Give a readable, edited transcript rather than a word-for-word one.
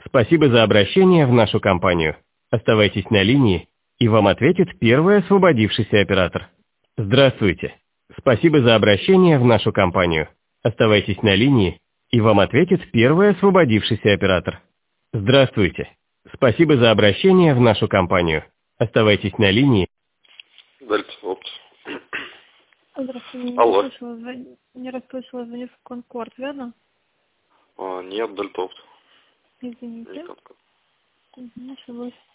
Спасибо за обращение в нашу компанию. Оставайтесь на линии, и вам ответит первый освободившийся оператор. Здравствуйте. Спасибо за обращение в нашу компанию. Оставайтесь на линии, и вам ответит первый освободившийся оператор. Здравствуйте. Спасибо за обращение в нашу компанию. Оставайтесь на линии. Дельта-опт. Здравствуйте, Алло. не расслышала, звоню в Конкорд, верно? Нет, Дельта-опт. Извините. Не Конкорд. Началось.